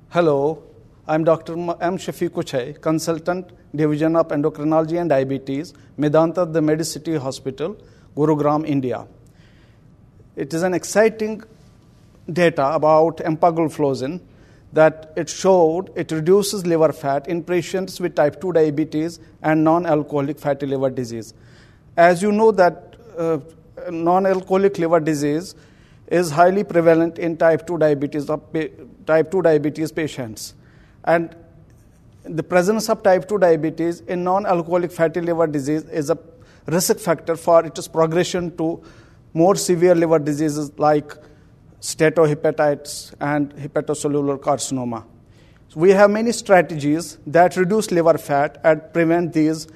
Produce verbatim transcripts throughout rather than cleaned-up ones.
Hello, I'm Doctor M. Shafiq Kuchai, Consultant, Division of Endocrinology and Diabetes, Medanta, the Medicity Hospital, Gurugram, India. It is an exciting data about empagliflozin that it showed it reduces liver fat in patients with type two diabetes and non-alcoholic fatty liver disease. As you know that uh, non-alcoholic liver disease is highly prevalent in type two diabetes of type two diabetes patients, and the presence of type two diabetes in non-alcoholic fatty liver disease is a risk factor for its progression to more severe liver diseases like steatohepatitis and hepatocellular carcinoma. So we have many strategies that reduce liver fat and prevent these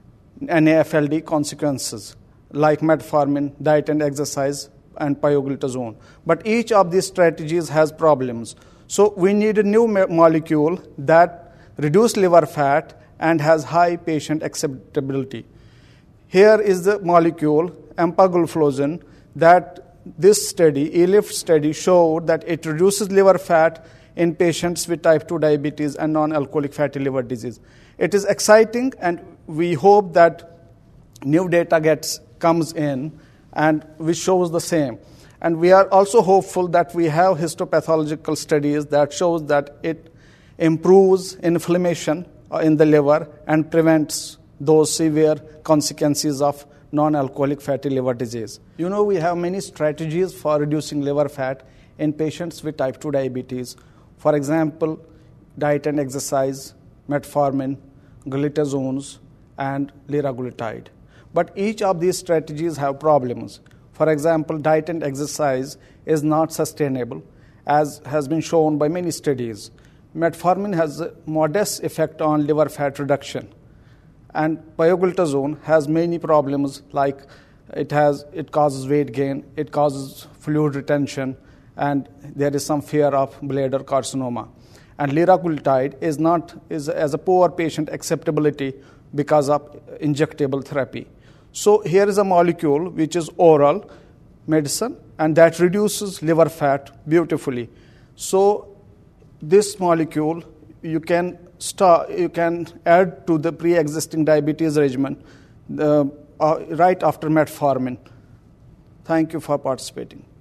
N A F L D consequences, like metformin, diet and exercise, and pioglitazone. But each of these strategies has problems. So we need a new molecule that reduces liver fat and has high patient acceptability. Here is the molecule, empagliflozin, that this study, E L I F T study, showed that it reduces liver fat in patients with type two diabetes and non-alcoholic fatty liver disease. It is exciting, and we hope that new data gets comes in and which shows the same. And we are also hopeful that we have histopathological studies that shows that it improves inflammation in the liver and prevents those severe consequences of non-alcoholic fatty liver disease. You know, we have many strategies for reducing liver fat in patients with type two diabetes. For example, diet and exercise, metformin, glitazones, and liraglutide. But each of these strategies have problems. For example, diet and exercise is not sustainable, as has been shown by many studies. Metformin has a modest effect on liver fat reduction, and pioglitazone has many problems, like it has it causes weight gain, it causes fluid retention, and there is some fear of bladder carcinoma. And liraglutide is not is as a poor patient acceptability because of injectable therapy. So here is a molecule which is oral medicine and that reduces liver fat beautifully. So this molecule you can start, you can add to the pre-existing diabetes regimen uh, uh, right after metformin. Thank you for participating.